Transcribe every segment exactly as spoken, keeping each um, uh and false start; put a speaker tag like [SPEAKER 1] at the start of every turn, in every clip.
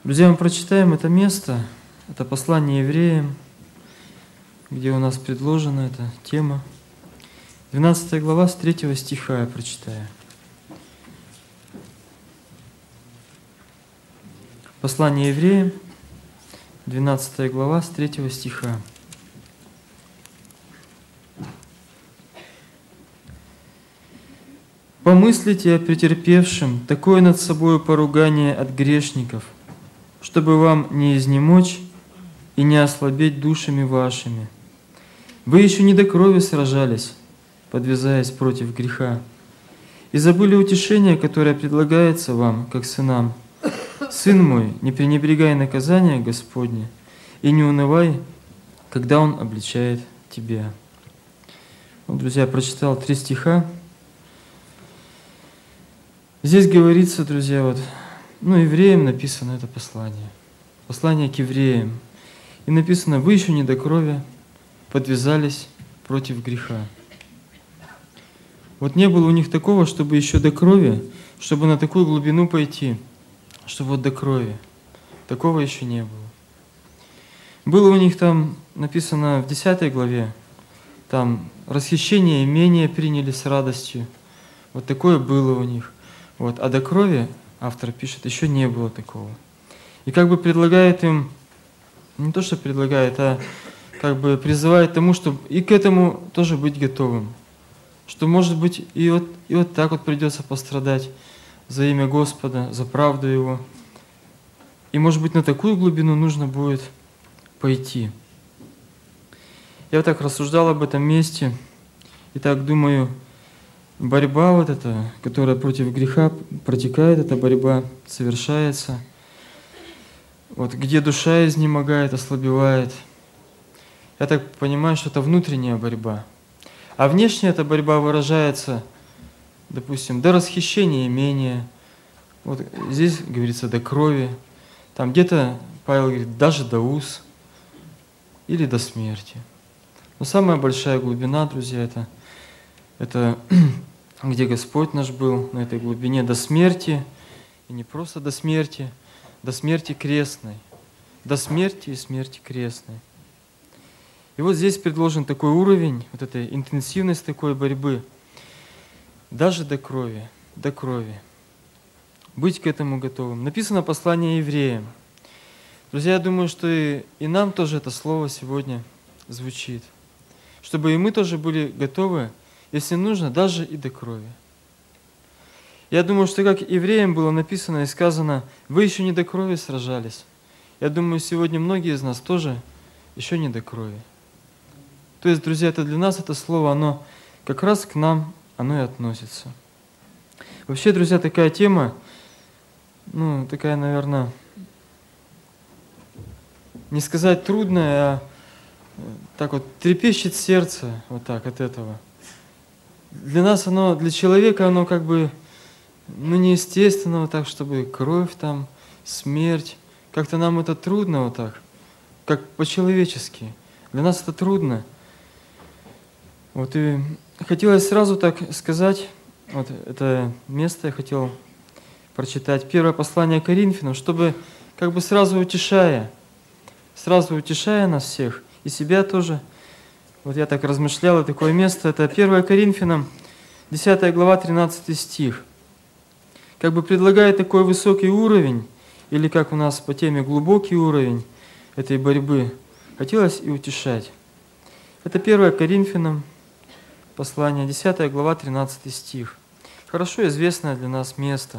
[SPEAKER 1] Друзья, мы прочитаем это место, это послание евреям, где у нас предложена эта тема. двенадцатая глава, с третьего стиха я прочитаю. Послание евреям, двенадцатая глава, с третьего стиха. «Помыслите о претерпевшем такое над собою поругание от грешников, чтобы вам не изнемочь и не ослабеть душами вашими. Вы еще не до крови сражались, подвязаясь против греха, и забыли утешение, которое предлагается вам, как сынам. Сын мой, не пренебрегай наказания Господне, и не унывай, когда Он обличает тебя». Вот, друзья, я прочитал три стиха. Здесь говорится, друзья, вот, ну, евреям написано это послание. Послание к евреям. И написано: вы еще не до крови подвязались против греха. Вот не было у них такого, чтобы еще до крови, чтобы на такую глубину пойти, чтобы вот до крови. Такого еще не было. Было у них там написано в десятой главе, там расхищение имения приняли с радостью. Вот такое было у них. Вот. А до крови, автор пишет, еще не было такого. И как бы предлагает им, не то что предлагает, а как бы призывает тому, чтобы и к этому тоже быть готовым. Что, может быть, и вот, и вот так вот придется пострадать за имя Господа, за правду Его. И, может быть, на такую глубину нужно будет пойти. Я вот так рассуждал об этом месте, и так думаю, борьба вот эта, которая против греха протекает, эта борьба совершается, вот где душа изнемогает, ослабевает. Я так понимаю, что это внутренняя борьба. А внешняя эта борьба выражается, допустим, до расхищения имения. Вот здесь говорится до крови. Там где-то Павел говорит, даже до уз или до смерти. Но самая большая глубина, друзья, это, это где Господь наш был, на этой глубине до смерти, и не просто до смерти, до смерти крестной, до смерти и смерти крестной. И вот здесь предложен такой уровень, вот эта интенсивность такой борьбы, даже до крови, до крови. Быть к этому готовым. Написано послание евреям. Друзья, я думаю, что и, и нам тоже это слово сегодня звучит. Чтобы и мы тоже были готовы, если нужно, даже и до крови. Я думаю, что как евреям было написано и сказано, вы еще не до крови сражались. Я думаю, сегодня многие из нас тоже еще не до крови. То есть, друзья, это для нас это слово, оно как раз к нам, оно и относится. Вообще, друзья, такая тема, ну, такая, наверное, не сказать трудная, а так вот трепещет сердце вот так от этого. Для нас оно, для человека оно как бы, ну, неестественно вот так, чтобы кровь там, смерть. Как-то нам это трудно вот так, как по-человечески. Для нас это трудно. Вот и хотелось сразу так сказать, вот это место я хотел прочитать, первое послание Коринфянам, чтобы как бы сразу утешая, сразу утешая нас всех, и себя тоже. Вот я так размышлял, и такое место, это первое Коринфянам, десятая глава, тринадцатый стих. Как бы предлагая такой высокий уровень, или как у нас по теме глубокий уровень этой борьбы, хотелось и утешать. Это первое Коринфянам, послание, десятая глава, тринадцатый стих. Хорошо известное для нас место.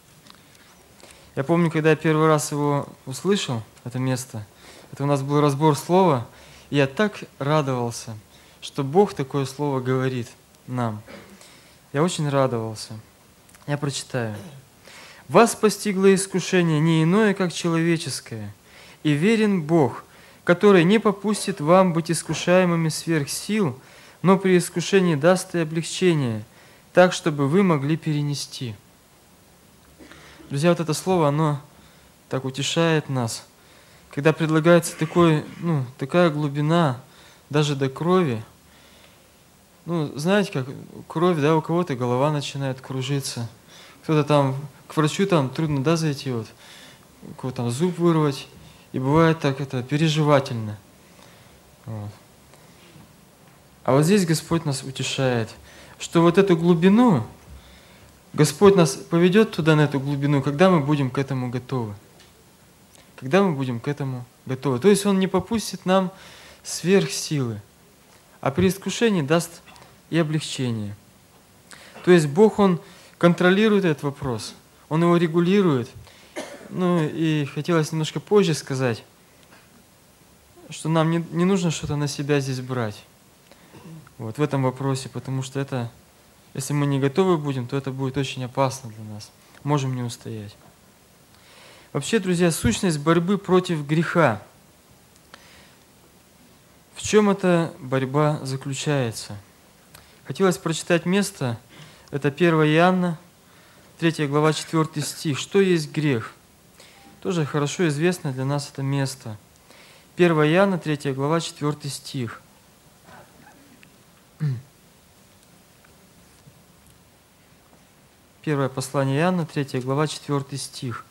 [SPEAKER 1] Я помню, когда я первый раз его услышал, это место, это у нас был разбор слова, и я так радовался, что Бог такое слово говорит нам. Я очень радовался. Я прочитаю. «Вас постигло искушение не иное, как человеческое, и верен Бог, который не попустит вам быть искушаемыми сверх сил, но при искушении даст и облегчение, так, чтобы вы могли перенести». Друзья, вот это слово, оно так утешает нас, когда предлагается такой, ну, такая глубина, даже до крови. Ну, знаете, как кровь, да, у кого-то голова начинает кружиться, кто-то там, к врачу там трудно, да, зайти вот, у кого там зуб вырвать, и бывает так это переживательно. Вот. А вот здесь Господь нас утешает, что вот эту глубину, Господь нас поведет туда, на эту глубину, когда мы будем к этому готовы. Когда мы будем к этому готовы. То есть Он не попустит нам сверхсилы, а при искушении даст и облегчение. То есть Бог, Он контролирует этот вопрос, Он его регулирует. Ну и хотелось немножко позже сказать, что нам не, не нужно что-то на себя здесь брать. Вот в этом вопросе, потому что это, если мы не готовы будем, то это будет очень опасно для нас. Можем не устоять. Вообще, друзья, сущность борьбы против греха. В чем эта борьба заключается? Хотелось прочитать место, это первое Иоанна, третья глава, четвёртый стих. Что есть грех? Тоже хорошо известно для нас это место. первое Иоанна, третья глава, четвёртый стих. Первое послание Иоанна, третья глава, четвёртый стих.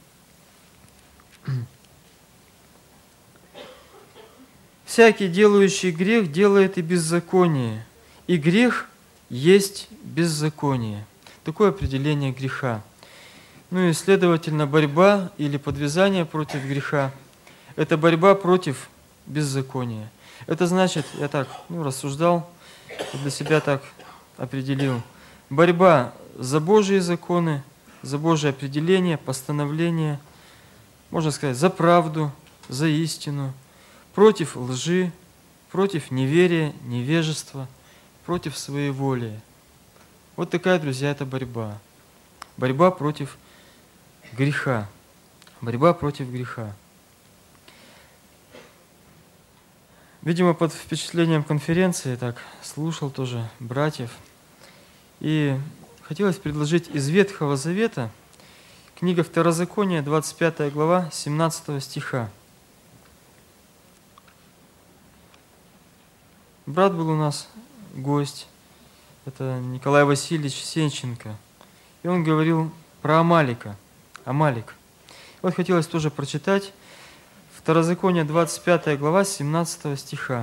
[SPEAKER 1] «Всякий, делающий грех, делает и беззаконие, и грех есть беззаконие». Такое определение греха. Ну и, следовательно, борьба или подвязание против греха – это борьба против беззакония. Это значит, я так ну, рассуждал, для себя так определил, борьба за Божьи законы, за Божье определение, постановление, можно сказать, за правду, за истину, против лжи, против неверия, невежества, против своеволия. Вот такая, друзья, это борьба. Борьба против греха. Борьба против греха. Видимо, под впечатлением конференции, так, слушал тоже братьев. И хотелось предложить из Ветхого Завета книга Второзакония, двадцать пятая глава, семнадцатого стиха. Брат был у нас, гость, это Николай Васильевич Сенченко. И он говорил про Амалика. Амалик. Вот хотелось тоже прочитать Второзаконие, двадцать пятая глава, семнадцатого стиха.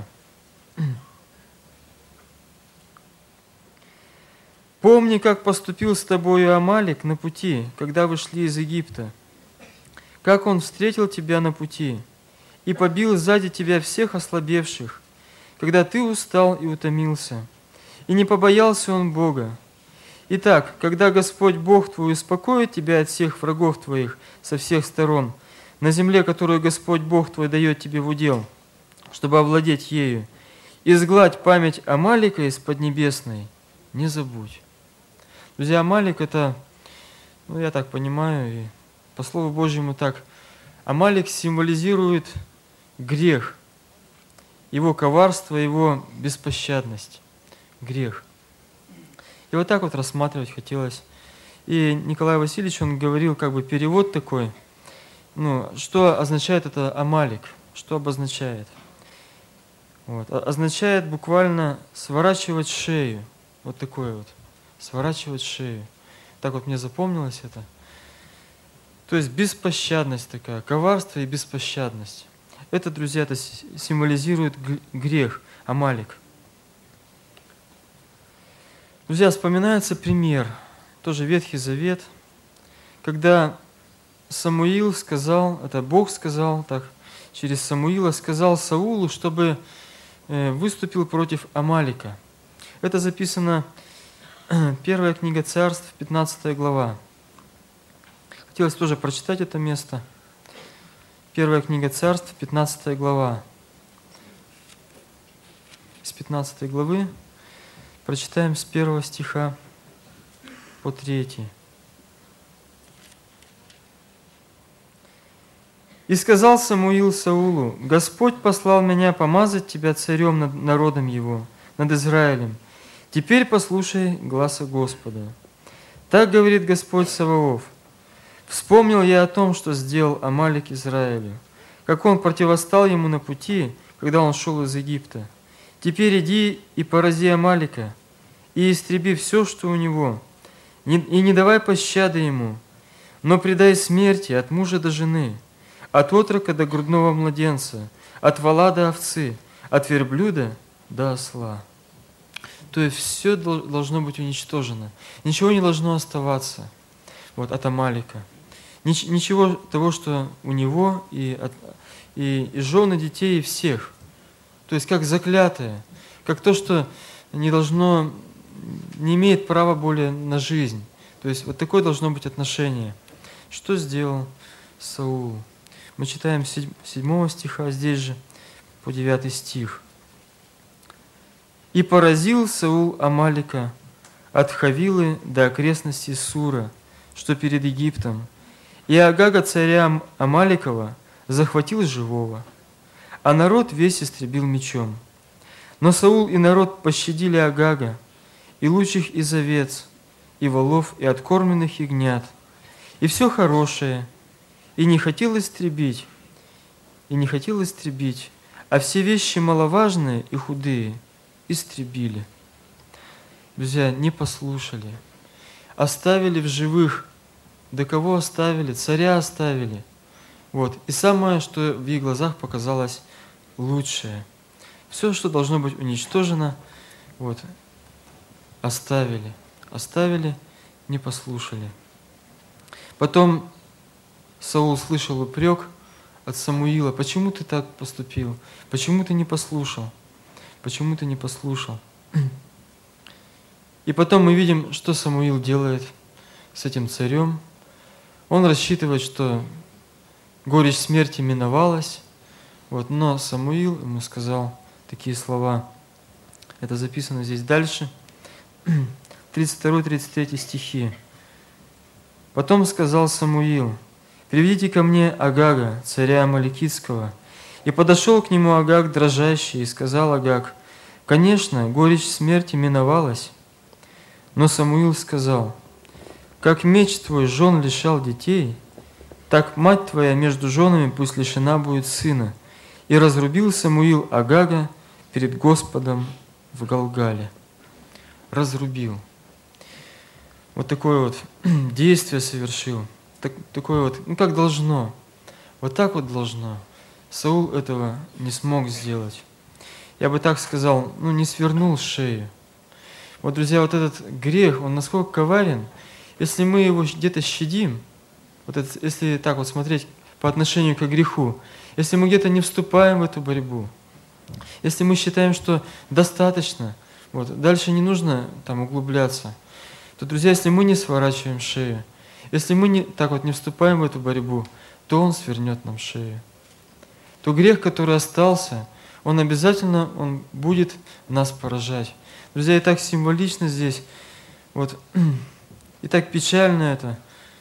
[SPEAKER 1] «Помни, как поступил с тобою Амалик на пути, когда вы шли из Египта, как он встретил тебя на пути и побил сзади тебя всех ослабевших, когда ты устал и утомился, и не побоялся он Бога. Итак, когда Господь Бог твой успокоит тебя от всех врагов твоих со всех сторон, на земле, которую Господь Бог твой дает тебе в удел, чтобы овладеть ею, изгладь память Амалика из Поднебесной, не забудь». Друзья, Амалик это, ну я так понимаю, и по Слову Божьему так, Амалик символизирует грех, его коварство, его беспощадность, грех. И вот так вот рассматривать хотелось. И Николай Васильевич, он говорил, как бы перевод такой, ну, что означает это Амалик, что обозначает? Вот. Означает буквально сворачивать шею, вот такое вот, сворачивать шею. Так вот мне запомнилось это. То есть беспощадность такая, коварство и беспощадность. Это, друзья, это символизирует грех, Амалик. Друзья, вспоминается пример, тоже Ветхий Завет, когда Самуил сказал, это Бог сказал, так, через Самуила сказал Саулу, чтобы выступил против Амалика. Это записано, первая книга Царств, пятнадцатая глава. Хотелось тоже прочитать это место. Первая книга Царств, пятнадцатая глава. С пятнадцатой главы прочитаем с первого стиха по третий. «И сказал Самуил Саулу: Господь послал меня помазать тебя царем над народом его, над Израилем. Теперь послушай гласа Господа. Так говорит Господь Саваоф: вспомнил я о том, что сделал Амалик Израилю, как он противостал ему на пути, когда он шел из Египта. Теперь иди и порази Амалика, и истреби все, что у него, и не давай пощады ему, Но предай смерти от мужа до жены, от отрока до грудного младенца, от вола до овцы, от верблюда до осла». То есть все должно быть уничтожено. Ничего не должно оставаться вот, от Амалика. Нич- ничего того, что у него и, от, и, и жены, детей, и всех. То есть как заклятое, как то, что не должно, не имеет права более на жизнь. То есть вот такое должно быть отношение. Что сделал Саул? Мы читаем с седьмого стиха, здесь же по девятый стих. «И поразил Саул Амалика от Хавилы до окрестностей Сура, что перед Египтом, и Агага царя Амаликова захватил живого, а народ весь истребил мечом. Но Саул и народ пощадили Агага, и лучших из овец, и волов, и откормленных ягнят, и все хорошее, и не хотел истребить, и не хотел истребить, а все вещи маловажные и худые истребили». Друзья, не послушали, оставили в живых. До кого оставили? Царя оставили. Вот. И самое, что в их глазах показалось лучшее. Все, что должно быть уничтожено, вот, оставили. Оставили, не послушали. Потом Саул слышал упрек от Самуила: «Почему ты так поступил? Почему ты не послушал? Почему ты не послушал?» И потом мы видим, что Самуил делает с этим царем. Он рассчитывает, что горечь смерти миновалась, вот, но Самуил ему сказал такие слова. Это записано здесь дальше, тридцать второй тридцать третий стихи. «Потом сказал Самуил: приведите ко мне Агага, царя Амаликитского. И подошел к нему Агаг дрожащий, и сказал Агаг: конечно, горечь смерти миновалась. Но Самуил сказал: как меч твой жен лишал детей, так мать твоя между женами пусть лишена будет сына. И разрубил Самуил Агага перед Господом в Галгале». Разрубил. Вот такое вот действие совершил. Так, такое вот, ну как должно. Вот так вот должно. Саул этого не смог сделать. Я бы так сказал, ну не свернул шею. Вот, друзья, вот этот грех, он насколько коварен, если мы его где-то щадим, вот это, если так вот смотреть по отношению к греху, если мы где-то не вступаем в эту борьбу, если мы считаем, что достаточно, вот, дальше не нужно там углубляться, то, друзья, если мы не сворачиваем шею, если мы не, так вот не вступаем в эту борьбу, то он свернет нам шею. То грех, который остался, он обязательно он будет нас поражать. Друзья, и так символично здесь, вот, и так печально это,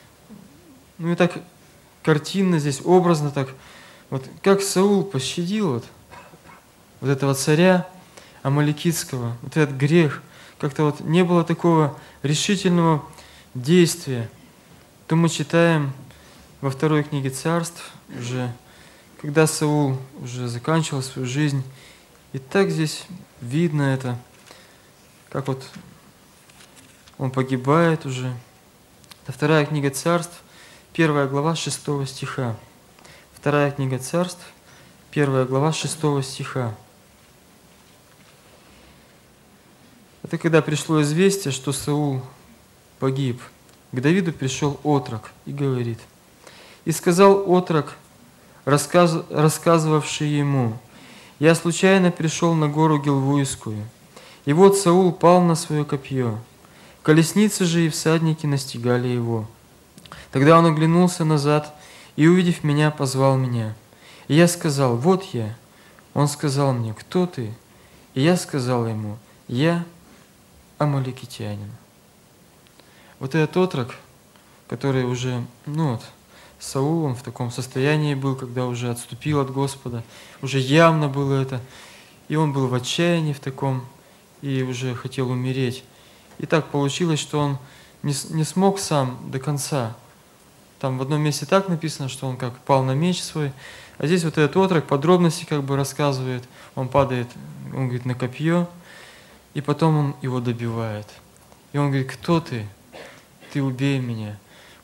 [SPEAKER 1] ну и так картинно здесь, образно так, вот как Саул пощадил вот, вот этого царя Амаликитского, вот этот грех, как-то вот не было такого решительного действия. То мы читаем во второй книге Царств, уже, когда Саул уже заканчивал свою жизнь, и так здесь видно это, как вот он погибает уже. Это вторая книга Царств, первая глава шестого стиха. Вторая книга Царств, первая глава шестого стиха. Это когда пришло известие, что Саул погиб. К Давиду пришел отрок и говорит: «И сказал отрок, рассказ, рассказывавший ему: я случайно пришел на гору Гилвуйскую, и вот Саул пал на свое копье. Колесницы же и всадники настигали его. Тогда он оглянулся назад и, увидев меня, позвал меня. И я сказал: вот я. Он сказал мне: кто ты? И я сказал ему: я амаликитянин». Вот этот отрок, который уже, ну вот, Саул, он в таком состоянии был, когда уже отступил от Господа, уже явно было это, и он был в отчаянии в таком, и уже хотел умереть. И так получилось, что он не, не смог сам до конца. Там в одном месте так написано, что он как пал на меч свой, а здесь вот этот отрок подробности как бы рассказывает, он падает, он говорит, на копье, и потом он его добивает. И он говорит: кто ты? Ты убей меня. Вот.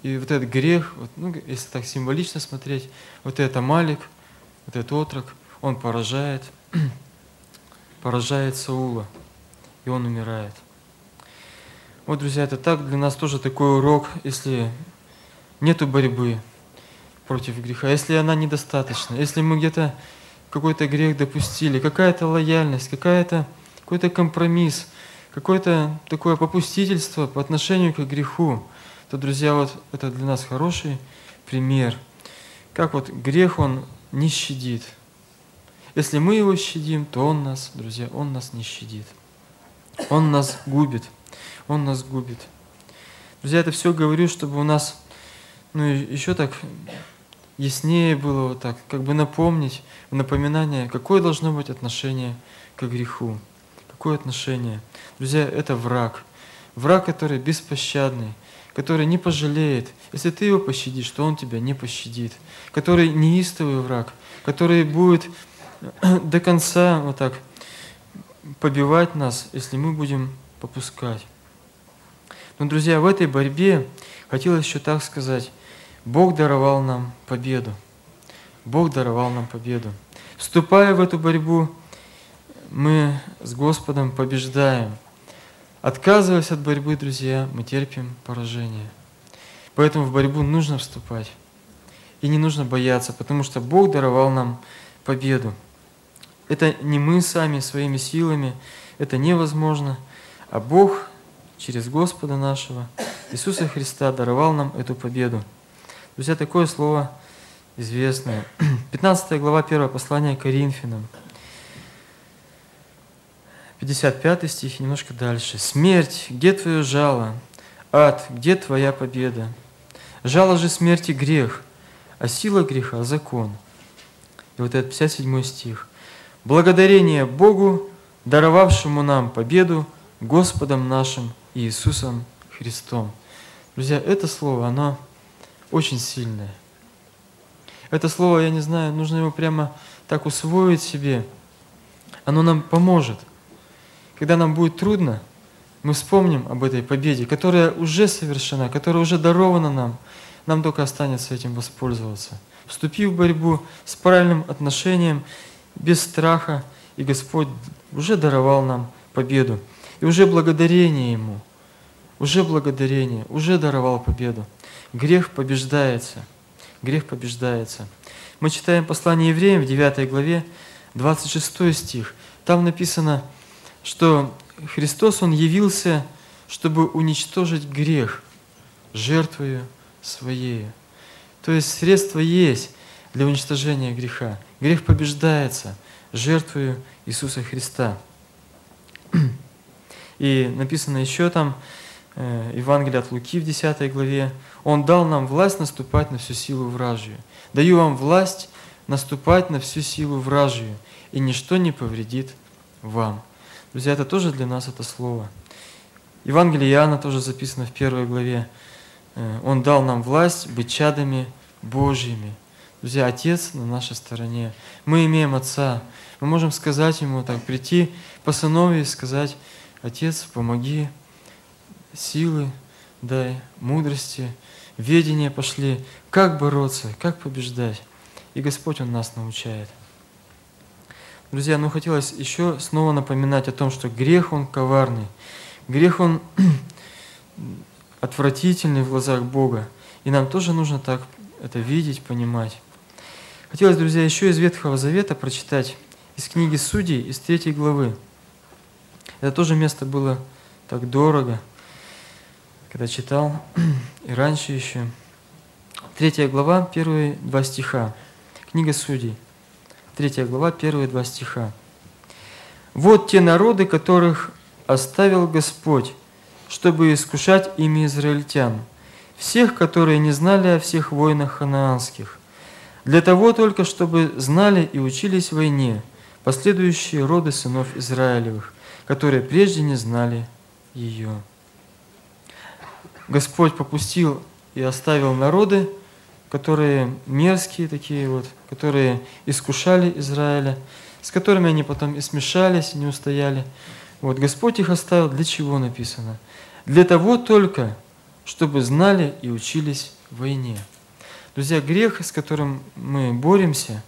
[SPEAKER 1] И вот этот грех, вот, ну, если так символично смотреть, вот этот Амалик, вот этот отрок, он поражает, поражает Саула, и он умирает. Вот, друзья, это так для нас тоже такой урок, если нету борьбы против греха, если она недостаточна, если мы где-то какой-то грех допустили, какая-то лояльность, какая-то, какой-то компромисс, какое-то такое попустительство по отношению к греху, то, друзья, вот это для нас хороший пример. Как вот грех, он не щадит. Если мы его щадим, то он нас, друзья, он нас не щадит. Он нас губит. Он нас губит. Друзья, это все говорю, чтобы у нас, ну, еще так яснее было вот так, как бы напомнить, напоминание, какое должно быть отношение к греху. Какое отношение? Друзья, это враг. Враг, который беспощадный, который не пожалеет. Если ты его пощадишь, то он тебя не пощадит. Который неистовый враг, который будет до конца вот так побивать нас, если мы будем попускать. Но, друзья, в этой борьбе хотелось еще так сказать, Бог даровал нам победу. Бог даровал нам победу. Вступая в эту борьбу, мы с Господом побеждаем. Отказываясь от борьбы, друзья, мы терпим поражение. Поэтому в борьбу нужно вступать. И не нужно бояться, потому что Бог даровал нам победу. Это не мы сами, своими силами, это невозможно, а Бог через Господа нашего, Иисуса Христа, даровал нам эту победу. Друзья, такое слово известное. пятнадцатая глава, первое послание к Коринфянам. пятьдесят пятый стих, немножко дальше. «Смерть, где твое жало? Ад, где твоя победа? Жало же смерти грех, а сила греха – закон». И вот этот пятьдесят седьмой стих. «Благодарение Богу, даровавшему нам победу Господом нашим Иисусом Христом». Друзья, это слово, оно очень сильное. Это слово, я не знаю, нужно его прямо так усвоить себе. Оно нам поможет. Когда нам будет трудно, мы вспомним об этой победе, которая уже совершена, которая уже дарована нам. Нам только останется этим воспользоваться. Вступив в борьбу с правильным отношением, без страха, и Господь уже даровал нам победу. И уже благодарение Ему, уже благодарение, уже даровал победу. Грех побеждается. Грех побеждается. Мы читаем послание Евреям в девятой главе, двадцать шестой стих. Там написано, что Христос, Он явился, чтобы уничтожить грех жертвою Своей. То есть средство есть для уничтожения греха. Грех побеждается жертвою Иисуса Христа. И написано еще там, Евангелие от Луки в десятой главе, Он дал нам власть наступать на всю силу вражью. Даю вам власть наступать на всю силу вражью, и ничто не повредит вам. Друзья, это тоже для нас это слово. Евангелие Иоанна тоже записано в первой главе. Он дал нам власть быть чадами Божьими. Друзья, Отец на нашей стороне. Мы имеем Отца. Мы можем сказать Ему так, прийти по сыновьи и сказать: Отец, помоги, силы дай, мудрости, ведения пошли, как бороться, как побеждать. И Господь, Он нас научает. Друзья, ну хотелось еще снова напоминать о том, что грех, он коварный. Грех, он отвратительный в глазах Бога. И нам тоже нужно так это видеть, понимать. Хотелось, друзья, еще из Ветхого Завета прочитать из книги Судей, из третьей главы. Это тоже место было так дорого, когда читал, и раньше еще. Третья глава, первые два стиха. Книга Судей. Третья глава, первые два стиха. «Вот те народы, которых оставил Господь, чтобы искушать ими израильтян, всех, которые не знали о всех войнах ханаанских, для того только, чтобы знали и учились войне последующие роды сынов Израилевых, которые прежде не знали ее». Господь попустил и оставил народы, которые мерзкие такие вот, которые искушали Израиля, с которыми они потом и смешались, и не устояли. Вот Господь их оставил для чего написано? Для того только, чтобы знали и учились войне. Друзья, грех, с которым мы боремся,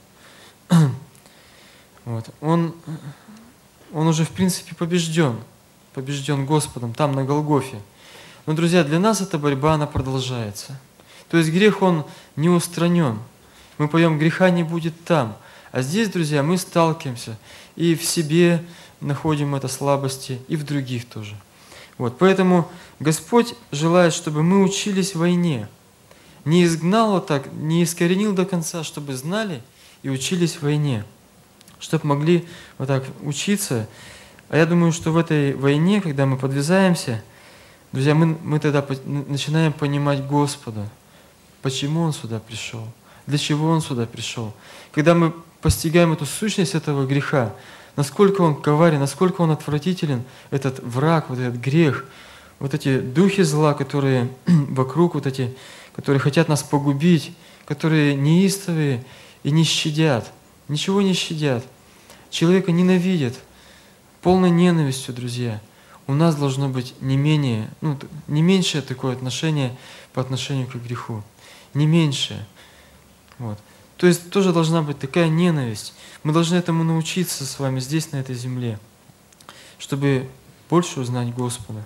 [SPEAKER 1] вот, он, он уже в принципе побежден, побежден Господом там на Голгофе. Но, друзья, для нас эта борьба, она продолжается. То есть грех, он не устранен. Мы поем, греха не будет там. А здесь, друзья, мы сталкиваемся и в себе находим это слабости, и в других тоже. Вот, поэтому Господь желает, чтобы мы учились войне. Не изгнал вот так, не искоренил до конца, чтобы знали и учились войне. Чтобы могли вот так учиться. А я думаю, что в этой войне, когда мы подвязаемся, друзья, мы, мы тогда начинаем понимать Господа, почему Он сюда пришел, для чего Он сюда пришел. Когда мы постигаем эту сущность этого греха, насколько он коварен, насколько он отвратителен, этот враг, вот этот грех, вот эти духи зла, которые вокруг, вот эти, которые хотят нас погубить, которые неистовые и не щадят, ничего не щадят, человека ненавидят, полной ненавистью, друзья. У нас должно быть не менее, ну, не меньшее такое отношение по отношению к греху, не меньшее. Вот. То есть тоже должна быть такая ненависть. Мы должны этому научиться с вами здесь, на этой земле, чтобы больше узнать Господа.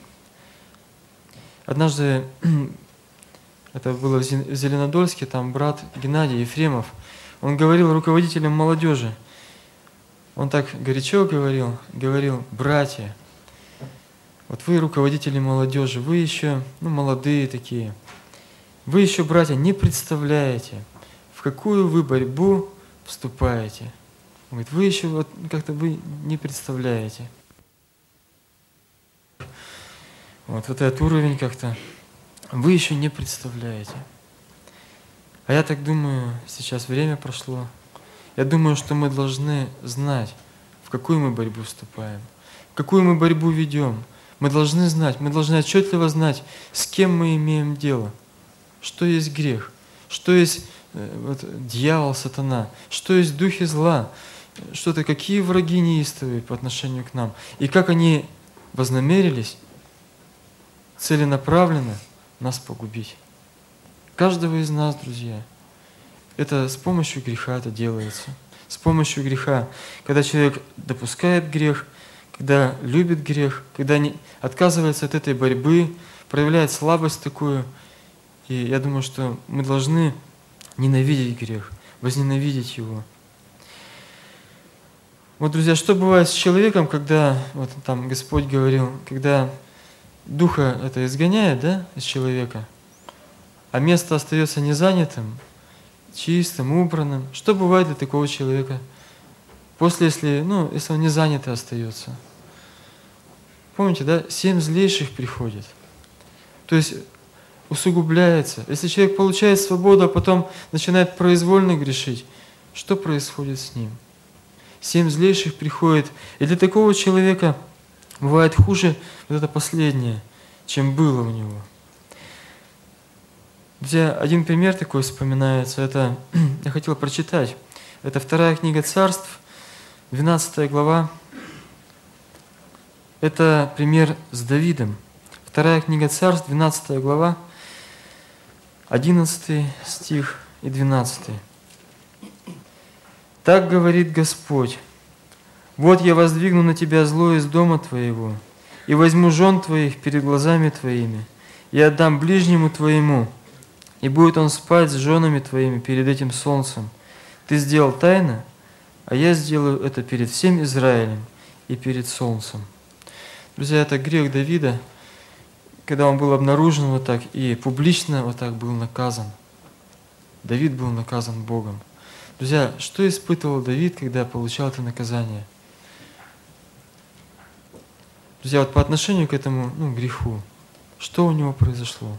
[SPEAKER 1] Однажды, это было в Зеленодольске, там брат Геннадий Ефремов, он говорил руководителям молодежи, он так горячо говорил, говорил, братья, вот вы руководители молодежи, вы еще, ну, молодые такие, вы еще, братья, не представляете, в какую вы борьбу вступаете. Он говорит, вы еще вот как-то вы не представляете. Вот, вот этот уровень как-то вы еще не представляете. А я так думаю, сейчас время прошло. Я думаю, что мы должны знать, в какую мы борьбу вступаем, в какую мы борьбу ведем. Мы должны знать, мы должны отчетливо знать, с кем мы имеем дело, что есть грех, что есть вот, дьявол, сатана, что есть духи зла, что-то, какие враги неистовые по отношению к нам, и как они вознамерились целенаправленно нас погубить. Каждого из нас, друзья, это с помощью греха это делается. С помощью греха, когда человек допускает грех, когда любит грех, когда не отказывается от этой борьбы, проявляет слабость такую. И я думаю, что мы должны ненавидеть грех, возненавидеть его. Вот, друзья, что бывает с человеком, когда, вот там Господь говорил, когда духа это изгоняет, да, из человека, а место остается незанятым, чистым, убранным. Что бывает для такого человека после, если, ну, если он не занятый остается? Помните, да, семь злейших приходит. То есть усугубляется. Если человек получает свободу, а потом начинает произвольно грешить, что происходит с ним? Семь злейших приходит. И для такого человека бывает хуже вот это последнее, чем было у него. Друзья, один пример такой вспоминается, это я хотел прочитать. Это вторая книга Царств, двенадцатая глава. Это пример с Давидом. Вторая книга Царств, двенадцатая глава, одиннадцатый стих и двенадцатый. «Так говорит Господь, вот я воздвигну на тебя зло из дома твоего, и возьму жен твоих перед глазами твоими, и отдам ближнему твоему, и будет он спать с женами твоими перед этим солнцем. Ты сделал тайно, а я сделаю это перед всем Израилем и перед солнцем». Друзья, это грех Давида, когда он был обнаружен вот так и публично вот так был наказан. Давид был наказан Богом. Друзья, что испытывал Давид, когда получал это наказание? Друзья, вот по отношению к этому ну, греху, что у него произошло?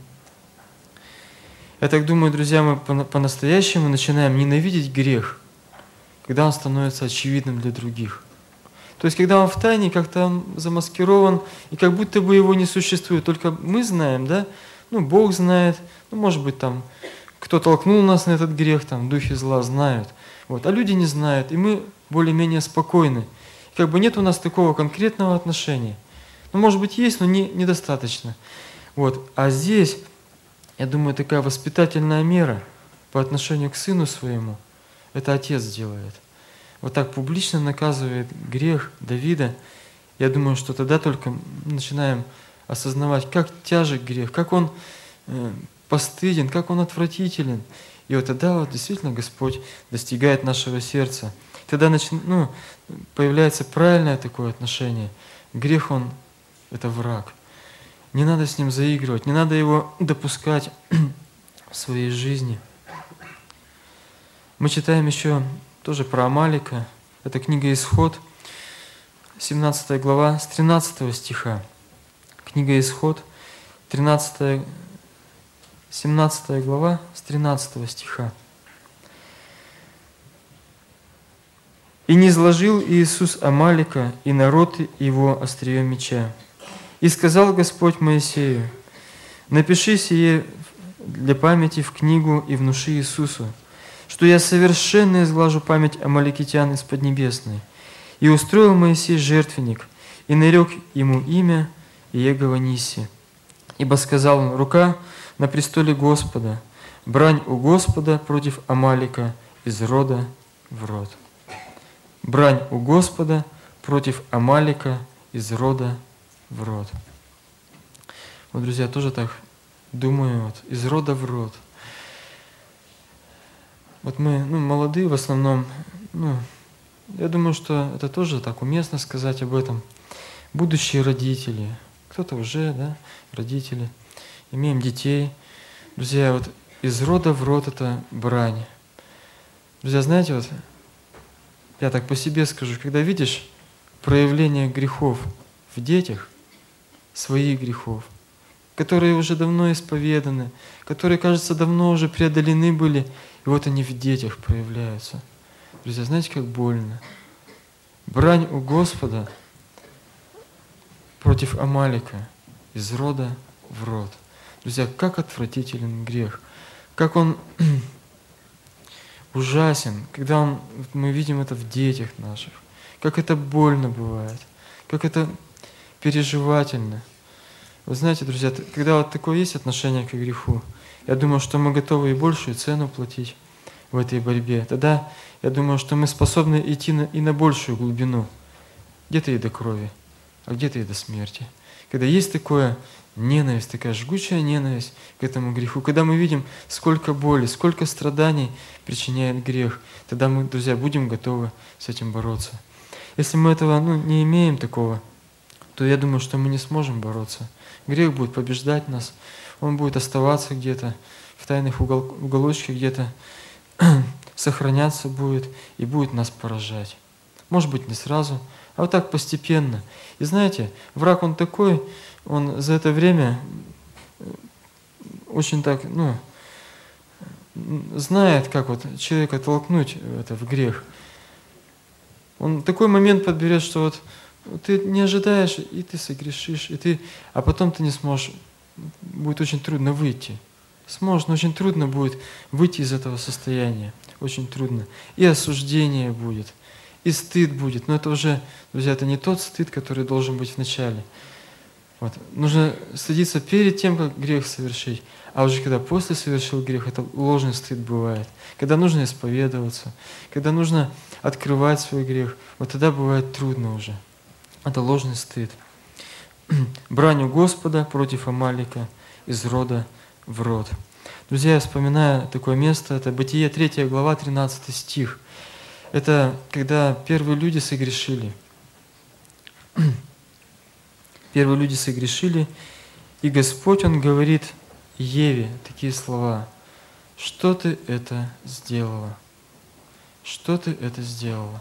[SPEAKER 1] Я так думаю, друзья, мы по-настоящему начинаем ненавидеть грех, когда он становится очевидным для других. То есть, когда он в тайне, как-то он замаскирован, и как будто бы его не существует. Только мы знаем, да? Ну, Бог знает, ну, может быть, там, кто толкнул нас на этот грех, там, духи зла знают. Вот. А люди не знают, и мы более-менее спокойны. Как бы нет у нас такого конкретного отношения. Ну, может быть, есть, но не, недостаточно. Вот. А здесь, я думаю, такая воспитательная мера по отношению к сыну своему, это отец делает. Вот так публично наказывает грех Давида. Я думаю, что тогда только начинаем осознавать, как тяжек грех, как он э, постыден, как он отвратителен. И вот тогда вот действительно Господь достигает нашего сердца. Тогда начи, ну, появляется правильное такое отношение. Грех, он — это враг. Не надо с ним заигрывать, не надо его допускать в своей жизни. Мы читаем еще тоже про Амалика. Это книга Исход, семнадцатая глава, с тринадцатого стиха. Книга Исход, тринадцатая, семнадцатая глава, с тринадцатого стиха. «И низложил Иисус Амалика и народ его острием меча. И сказал Господь Моисею: напиши сие для памяти в книгу и внуши Иисусу, что я совершенно изглажу память амаликитян из Поднебесной. И устроил Моисей жертвенник, и нарек ему имя Иегова Ниси. Ибо сказал он: рука на престоле Господа, брань у Господа против Амалика из рода в род». Брань у Господа против Амалика из рода в род. Вот, друзья, тоже так думаю, вот, из рода в род. Вот мы, ну, молодые в основном, ну, я думаю, что это тоже так уместно сказать об этом. Будущие родители, кто-то уже, да, родители, имеем детей. Друзья, вот из рода в род это брань. Друзья, знаете, вот я так по себе скажу, когда видишь проявление грехов в детях, своих грехов, которые уже давно исповеданы, которые, кажется, давно уже преодолены были, и вот они в детях проявляются. Друзья, знаете, как больно? Брань у Господа против Амалика из рода в род. Друзья, как отвратителен грех, как он ужасен, когда он, мы видим это в детях наших, как это больно бывает, как это переживательно. Вы знаете, друзья, когда вот такое есть отношение к греху, я думаю, что мы готовы и большую цену платить в этой борьбе. Тогда я думаю, что мы способны идти на, и на большую глубину, где-то и до крови, а где-то и до смерти. Когда есть такое ненависть, такая жгучая ненависть к этому греху, когда мы видим, сколько боли, сколько страданий причиняет грех, тогда мы, друзья, будем готовы с этим бороться. Если мы этого ну, не имеем такого, то я думаю, что мы не сможем бороться. Грех будет побеждать нас, он будет оставаться где-то в тайных угол, уголочках, где-то сохраняться будет и будет нас поражать. Может быть, не сразу, а вот так постепенно. И знаете, враг он такой, он за это время очень так, ну, знает, как вот человека толкнуть это в грех. Он такой момент подберет, что вот ты не ожидаешь, и ты согрешишь, и ты, а потом ты не сможешь, будет очень трудно выйти. Сможешь, но очень трудно будет выйти из этого состояния, очень трудно. И осуждение будет, и стыд будет, но это уже, друзья, это не тот стыд, который должен быть в начале. Вот. Нужно стыдиться перед тем, как грех совершить, а уже когда после совершил грех, это ложный стыд бывает. Когда нужно исповедоваться, когда нужно открывать свой грех, вот тогда бывает трудно уже. Это ложный стыд. Брань у Господа против Амалика из рода в род. Друзья, я вспоминаю такое место, это Бытие третья глава, тринадцатый стих. Это когда первые люди согрешили. Первые люди согрешили, и Господь, Он говорит Еве такие слова: «Что ты это сделала? Что ты это сделала?»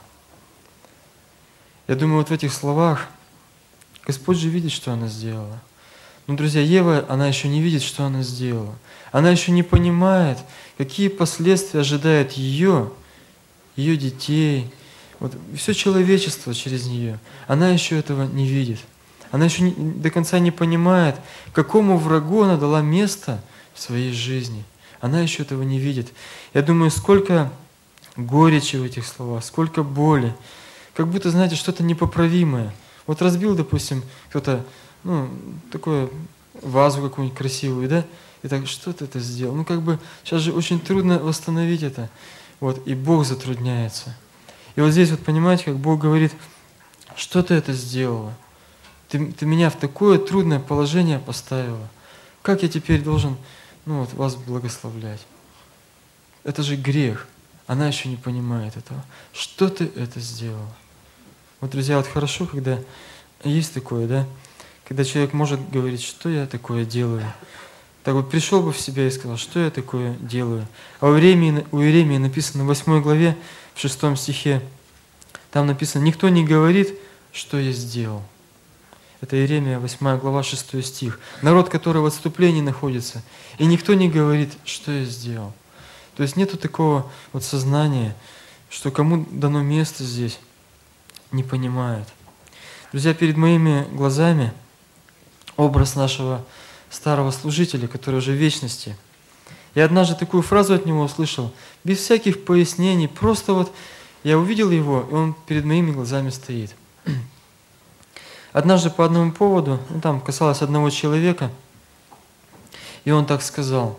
[SPEAKER 1] Я думаю, вот в этих словах Господь же видит, что она сделала. Но, друзья, Ева, она еще не видит, что она сделала. Она еще не понимает, какие последствия ожидают ее, ее детей, вот, все человечество через нее. Она еще этого не видит. Она еще не, до конца не понимает, какому врагу она дала место в своей жизни. Она еще этого не видит. Я думаю, сколько горечи в этих словах, сколько боли. Как будто, знаете, что-то непоправимое. Вот разбил, допустим, кто-то, ну, такое вазу какую-нибудь красивую, да? И так, что ты это сделал? Ну, как бы, сейчас же очень трудно восстановить это. Вот, и Бог затрудняется. И вот здесь вот понимаете, как Бог говорит, что ты это сделала? Ты, ты меня в такое трудное положение поставила. Как я теперь должен, ну, вот, вас благословлять? Это же грех. Она еще не понимает этого. Что ты это сделала? Вот, друзья, вот хорошо, когда есть такое, да? Когда человек может говорить, что я такое делаю. Так вот, пришел бы в себя и сказал, что я такое делаю. А у Иеремии, у Иеремии написано в восьмой главе, в шестом стихе, там написано, никто не говорит, что я сделал. Это Иеремия, восьмая глава, шестой стих. Народ, который в отступлении находится, и никто не говорит, что я сделал. То есть нету такого вот сознания, что кому дано место здесь, не понимают. Друзья, перед моими глазами образ нашего старого служителя, который уже в вечности. Я однажды такую фразу от него услышал, без всяких пояснений, просто вот я увидел его, и он перед моими глазами стоит. Однажды по одному поводу, ну там касалось одного человека, и он так сказал,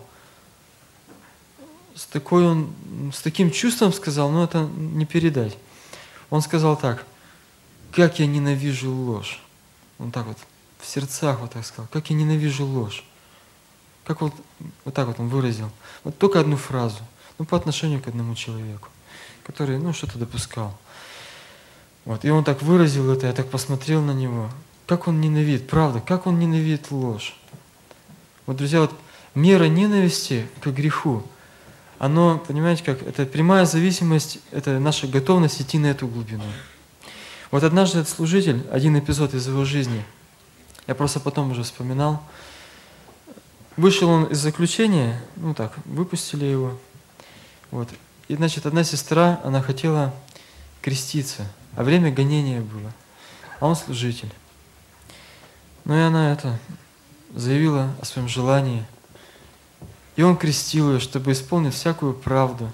[SPEAKER 1] с, такой он, с таким чувством сказал, но это не передать. Он сказал так, как я ненавижу ложь. Он так вот в сердцах вот так сказал, как я ненавижу ложь. Как вот, вот так вот он выразил. Вот только одну фразу, ну по отношению к одному человеку, который, ну, что-то допускал. Вот, и он так выразил это, я так посмотрел на него. Как он ненавидит, правда, как он ненавидит ложь. Вот, друзья, вот мера ненависти к греху, оно, понимаете, как, это прямая зависимость, это наша готовность идти на эту глубину. Вот однажды этот служитель, один эпизод из его жизни, я просто потом уже вспоминал, вышел он из заключения, ну так, выпустили его, вот, и, значит, одна сестра, она хотела креститься, а время гонения было, а он служитель. Ну и она это заявила о своем желании, и он крестил ее, чтобы исполнить всякую правду.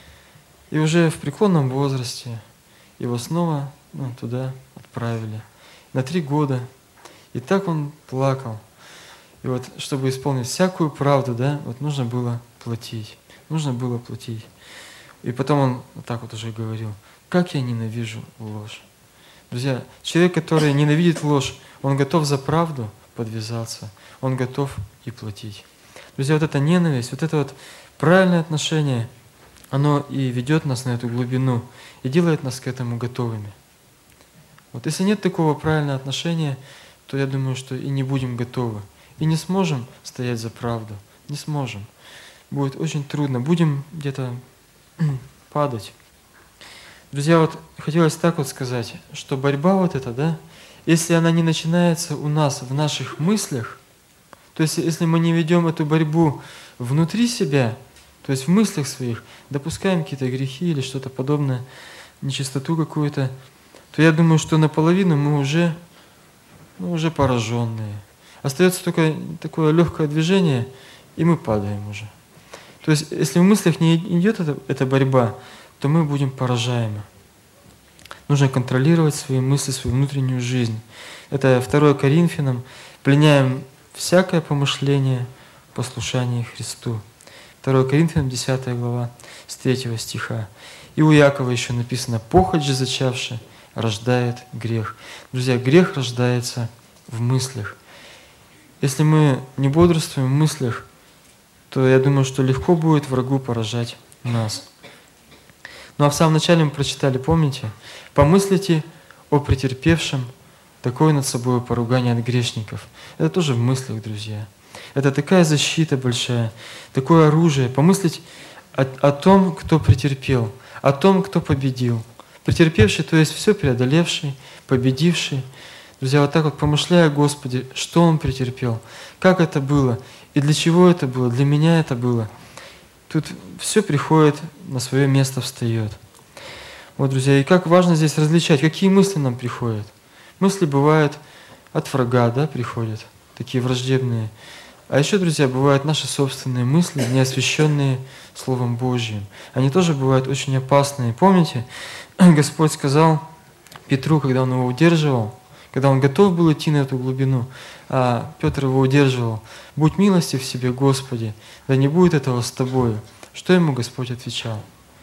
[SPEAKER 1] И уже в преклонном возрасте его снова, ну, туда отправили на три года. И так он плакал. И вот, чтобы исполнить всякую правду, да, вот нужно было платить. Нужно было платить. И потом он вот так вот уже говорил, как я ненавижу ложь. Друзья, человек, который ненавидит ложь, он готов за правду подвязаться, он готов и платить. Друзья, вот эта ненависть, вот это вот правильное отношение, оно и ведет нас на эту глубину, и делает нас к этому готовыми. Вот если нет такого правильного отношения, то я думаю, что и не будем готовы, и не сможем стоять за правду, не сможем. Будет очень трудно, будем где-то падать. Друзья, вот хотелось так вот сказать, что борьба вот эта, да, если она не начинается у нас в наших мыслях, то есть если мы не ведем эту борьбу внутри себя, то есть в мыслях своих, допускаем какие-то грехи или что-то подобное, нечистоту какую-то, то я думаю, что наполовину мы уже, ну, уже пораженные. Остается только такое легкое движение, и мы падаем уже. То есть если в мыслях не идет эта, эта борьба, то мы будем поражаемы. Нужно контролировать свои мысли, свою внутреннюю жизнь. Это второе Коринфянам. Пленяем всякое помышление в послушании Христу. второе Коринфянам, десятая глава, с третьего стиха. И у Якова еще написано, похоть же зачавшая рождает грех. Друзья, грех рождается в мыслях. Если мы не бодрствуем в мыслях, то я думаю, что легко будет врагу поражать нас. Ну а в самом начале мы прочитали, помните? «Помыслите о претерпевшем такое над собой поругание от грешников». Это тоже в мыслях, друзья. Это такая защита большая, такое оружие. Помыслить о, о том, кто претерпел, о том, кто победил. Претерпевший, то есть все преодолевший, победивший. Друзья, вот так вот помышляя о Господе, что Он претерпел, как это было и для чего это было, для меня это было. Тут все приходит на свое место, встает. Вот, друзья, и как важно здесь различать, какие мысли нам приходят. Мысли бывают от врага, да, приходят, такие враждебные. А еще, друзья, бывают наши собственные мысли, не освященные Словом Божьим. Они тоже бывают очень опасные. Помните, Господь сказал Петру, когда Он его удерживал, когда он готов был идти на эту глубину, а Петр его удерживал. «Будь милостив в себе, Господи, да не будет этого с тобою». Что ему Господь отвечал?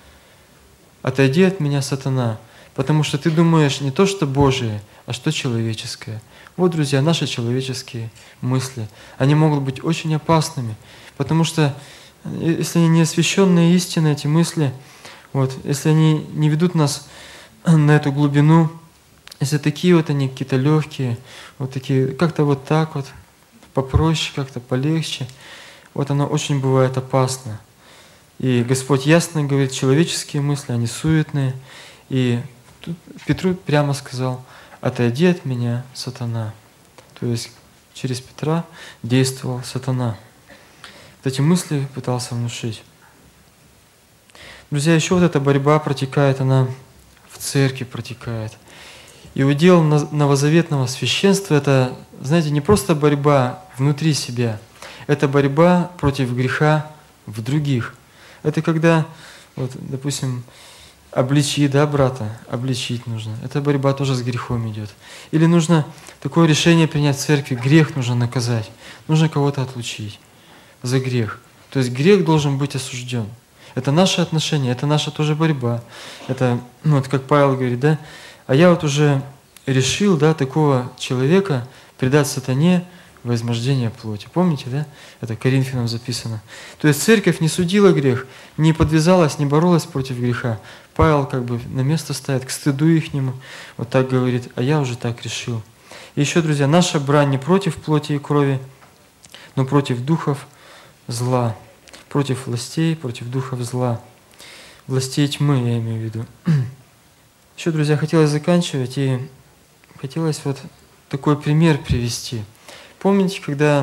[SPEAKER 1] «Отойди от меня, сатана, потому что ты думаешь не то, что Божие, а что человеческое». Вот, друзья, наши человеческие мысли, они могут быть очень опасными, потому что если они не освященные истины, эти мысли, вот, если они не ведут нас на эту глубину, если такие вот они какие-то легкие, вот такие, как-то вот так вот, попроще, как-то полегче, вот оно очень бывает опасно. И Господь ясно говорит, человеческие мысли, они суетные. И тут Петру прямо сказал: «Отойди от меня, сатана». То есть через Петра действовал сатана. Вот эти мысли пытался внушить. Друзья, еще вот эта борьба протекает, она в церкви протекает. И удел новозаветного священства – это, знаете, не просто борьба внутри себя, это борьба против греха в других. Это когда, вот, допустим, обличить, да, брата, обличить нужно. Эта борьба тоже с грехом идет. Или нужно такое решение принять в церкви, грех нужно наказать, нужно кого-то отлучить за грех. То есть грех должен быть осужден. Это наши отношения, это наша тоже борьба. Это, ну, вот как Павел говорит, да, а я вот уже решил, да, такого человека предать сатане во измождение плоти. Помните, да? Это Коринфянам записано. То есть церковь не судила грех, не подвязалась, не боролась против греха. Павел как бы на место ставит, к стыду ихнему, вот так говорит, а я уже так решил. И еще, друзья, наша брань не против плоти и крови, но против духов зла, против властей, против духов зла, властей тьмы, я имею в виду. Еще, друзья, хотелось заканчивать, и хотелось вот такой пример привести. Помните, когда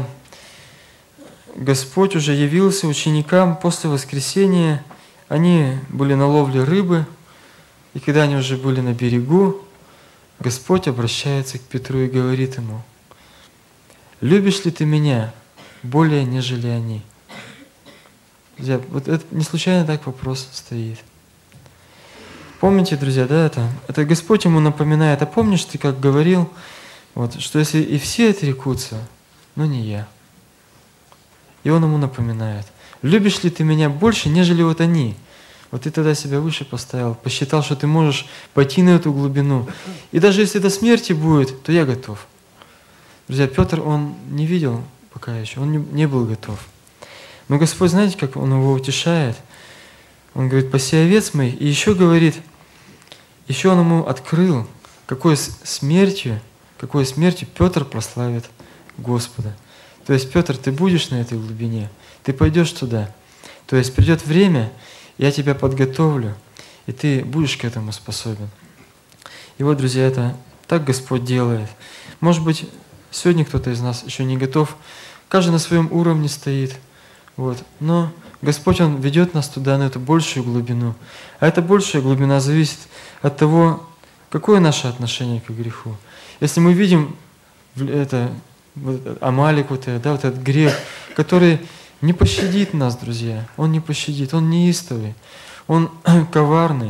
[SPEAKER 1] Господь уже явился ученикам после воскресения, они были на ловле рыбы, и когда они уже были на берегу, Господь обращается к Петру и говорит ему: «Любишь ли ты меня более, нежели они?» Друзья, вот это не случайно так вопрос стоит. Помните, друзья, да, это, это Господь ему напоминает: а помнишь, ты как говорил, вот, что если и все отрекутся, но не я. И он ему напоминает: любишь ли ты меня больше, нежели вот они? Вот ты тогда себя выше поставил, посчитал, что ты можешь пойти на эту глубину. И даже если до смерти будет, то я готов. Друзья, Петр, он не видел пока еще, он не, не был готов. Но Господь, знаете, как он его утешает? Он говорит: паси овец моих, и еще говорит, еще он ему открыл, какой смертью, какой смертью Петр прославит Господа. То есть, Петр, ты будешь на этой глубине, ты пойдешь туда. То есть придет время, я тебя подготовлю, и ты будешь к этому способен. И вот, друзья, это так Господь делает. Может быть, сегодня кто-то из нас еще не готов, каждый на своем уровне стоит, вот. Но Господь, Он ведет нас туда, на эту большую глубину. А эта большая глубина зависит от того, какое наше отношение к греху. Если мы видим это, вот, Амалик, вот, да, вот этот грех, который не пощадит нас, друзья, он не пощадит, он неистовый, он коварный.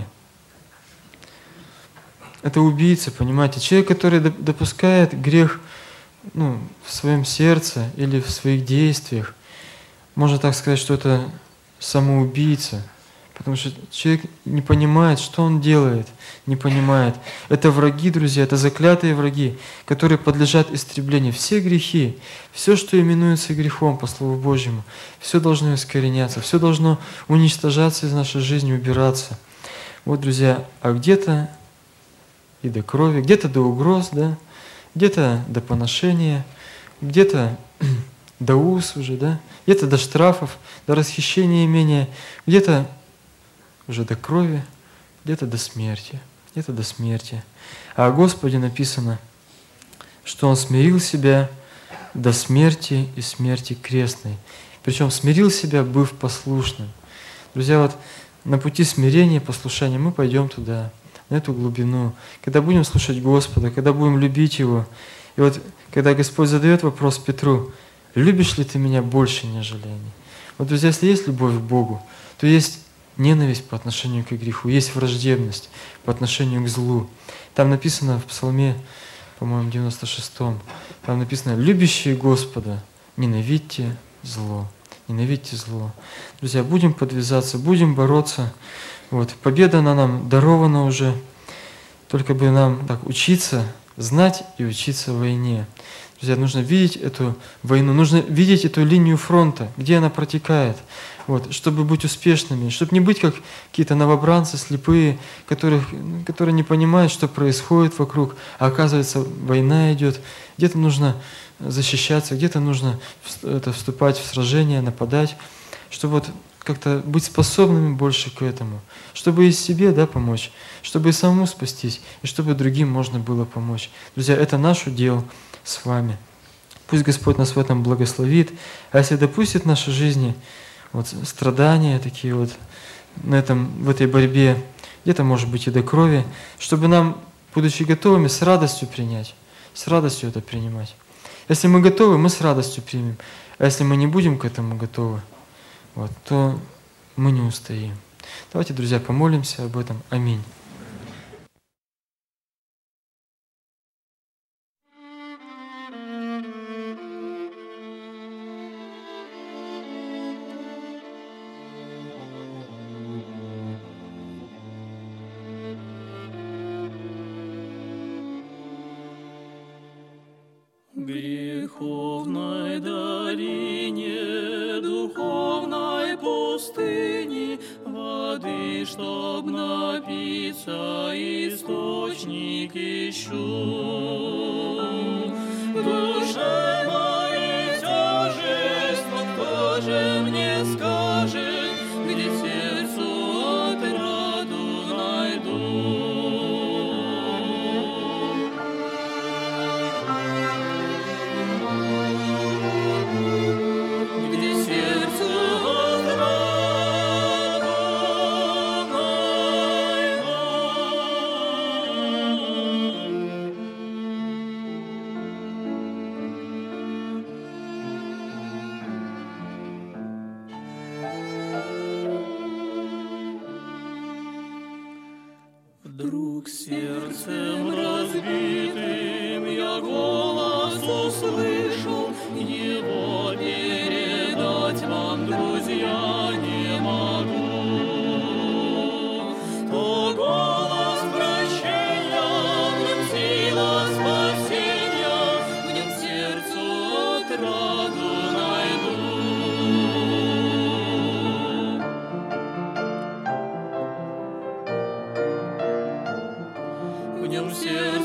[SPEAKER 1] Это убийца, понимаете? Человек, который допускает грех, ну, в своем сердце или в своих действиях, можно так сказать, что это самоубийца, потому что человек не понимает, что он делает, не понимает. Это враги, друзья, это заклятые враги, которые подлежат истреблению. Все грехи, все, что именуется грехом по Слову Божьему, все должно искореняться, все должно уничтожаться из нашей жизни, убираться. Вот, друзья, а где-то и до крови, где-то до угроз, да, где-то до поношения, где-то до уз уже, да, где-то до штрафов, до расхищения имения, где-то уже до крови, где-то до смерти, где-то до смерти. А о Господе написано, что Он смирил себя до смерти и смерти крестной. Причем смирил себя, быв послушным. Друзья, вот на пути смирения, послушания мы пойдем туда, на эту глубину, когда будем слушать Господа, когда будем любить Его. И вот когда Господь задает вопрос Петру: любишь ли ты меня больше, нежели они? Вот, друзья, если есть любовь к Богу, то есть ненависть по отношению к греху, есть враждебность по отношению к злу. Там написано в Псалме по-моему, девяносто шестом. Там написано: «Любящие Господа, ненавидьте зло». Ненавидьте зло. Друзья, будем подвязаться, будем бороться. Вот. Победа она нам дарована уже. Только бы нам так учиться, знать и учиться в войне. Друзья, нужно видеть эту войну, нужно видеть эту линию фронта, где она протекает, вот, чтобы быть успешными, чтобы не быть как какие-то новобранцы слепые, которых, которые не понимают, что происходит вокруг, а оказывается, война идет, где-то нужно защищаться, где-то нужно это, вступать в сражения, нападать, чтобы вот как-то быть способными больше к этому, чтобы и себе, да, помочь, чтобы и самому спастись, и чтобы другим можно было помочь. Друзья, это наш удел с вами. Пусть Господь нас в этом благословит, а если допустит в нашей жизни вот страдания такие вот на этом, в этой борьбе, где-то, может быть, и до крови, чтобы нам, будучи готовыми, с радостью принять, с радостью это принимать. Если мы готовы, мы с радостью примем, а если мы не будем к этому готовы, вот, то мы не устоим. Давайте, друзья, помолимся об этом. Аминь.
[SPEAKER 2] Греховной долине, духовной пустыни, воды, чтоб напиться, источник ищу. Душе моей тяжесть, кто же мне скажет, где сердцу отраду найду? Вдруг сердцем разбитым я голос услышал, его передать вам, друзья, не могу. То голос прощения, в нем сила спасения, в нем сердцу отраду найду. В нем сердцу